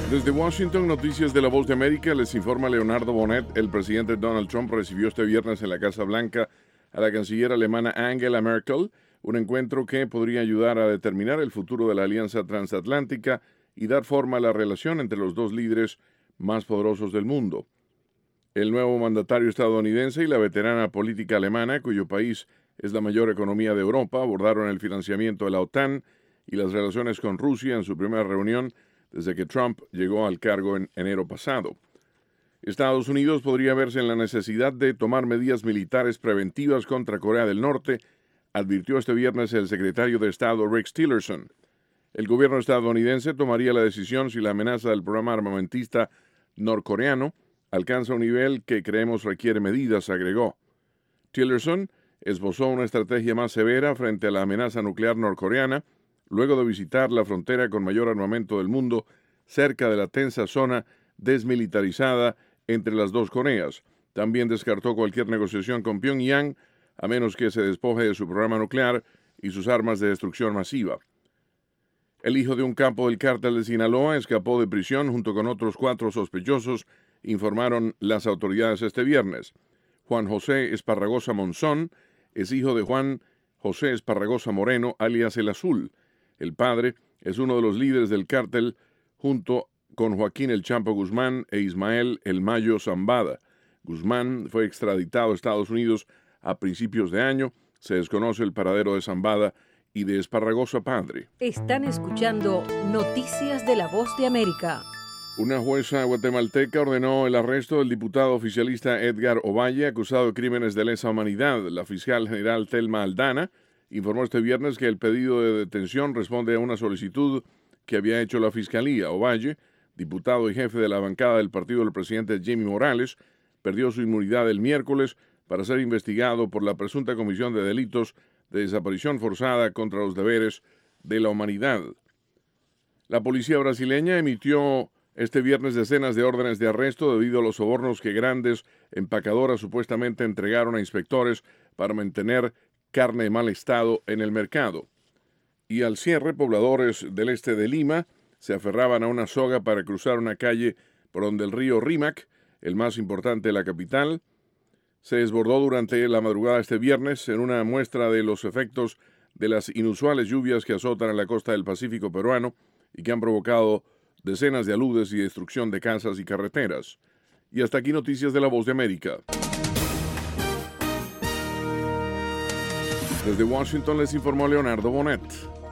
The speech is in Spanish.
Desde Washington, Noticias de la Voz de América, les informa Leonardo Bonet. El presidente Donald Trump recibió este viernes en la Casa Blanca a la canciller alemana Angela Merkel, un encuentro que podría ayudar a determinar el futuro de la alianza transatlántica y dar forma a la relación entre los dos líderes más poderosos del mundo. El nuevo mandatario estadounidense y la veterana política alemana, cuyo país es la mayor economía de Europa, abordaron el financiamiento de la OTAN y las relaciones con Rusia en su primera reunión desde que Trump llegó al cargo en enero pasado. Estados Unidos podría verse en la necesidad de tomar medidas militares preventivas contra Corea del Norte, advirtió este viernes el secretario de Estado Rex Tillerson. El gobierno estadounidense tomaría la decisión si la amenaza del programa armamentista norcoreano alcanza un nivel que creemos requiere medidas, agregó. Tillerson esbozó una estrategia más severa frente a la amenaza nuclear norcoreana, luego de visitar la frontera con mayor armamento del mundo, cerca de la tensa zona desmilitarizada entre las dos Coreas. También descartó cualquier negociación con Pyongyang, a menos que se despoje de su programa nuclear y sus armas de destrucción masiva. El hijo de un capo del cártel de Sinaloa escapó de prisión junto con otros 4 sospechosos, informaron las autoridades este viernes. Juan José Esparragosa Monzón es hijo de Juan José Esparragosa Moreno, alias El Azul. El padre es uno de los líderes del cártel junto con Joaquín El Champo Guzmán e Ismael El Mayo Zambada. Guzmán fue extraditado a Estados Unidos a principios de año. Se desconoce el paradero de Zambada y de Esparragosa padre. Están escuchando Noticias de la Voz de América. Una jueza guatemalteca ordenó el arresto del diputado oficialista Edgar Ovalle, acusado de crímenes de lesa humanidad. La fiscal general Thelma Aldana informó este viernes que el pedido de detención responde a una solicitud que había hecho la Fiscalía. Ovalle, diputado y jefe de la bancada del partido del presidente Jimmy Morales, perdió su inmunidad el miércoles para ser investigado por la presunta comisión de delitos de desaparición forzada contra los deberes de la humanidad. La policía brasileña emitió este viernes decenas de órdenes de arresto debido a los sobornos que grandes empacadoras supuestamente entregaron a inspectores para mantener carne de mal estado en el mercado. Y al cierre, pobladores del este de Lima se aferraban a una soga para cruzar una calle por donde el río Rímac, el más importante de la capital, se desbordó durante la madrugada este viernes en una muestra de los efectos de las inusuales lluvias que azotan a la costa del Pacífico peruano y que han provocado decenas de aludes y destrucción de casas y carreteras. Y hasta aquí Noticias de la Voz de América. Desde Washington les informó Leonardo Bonet.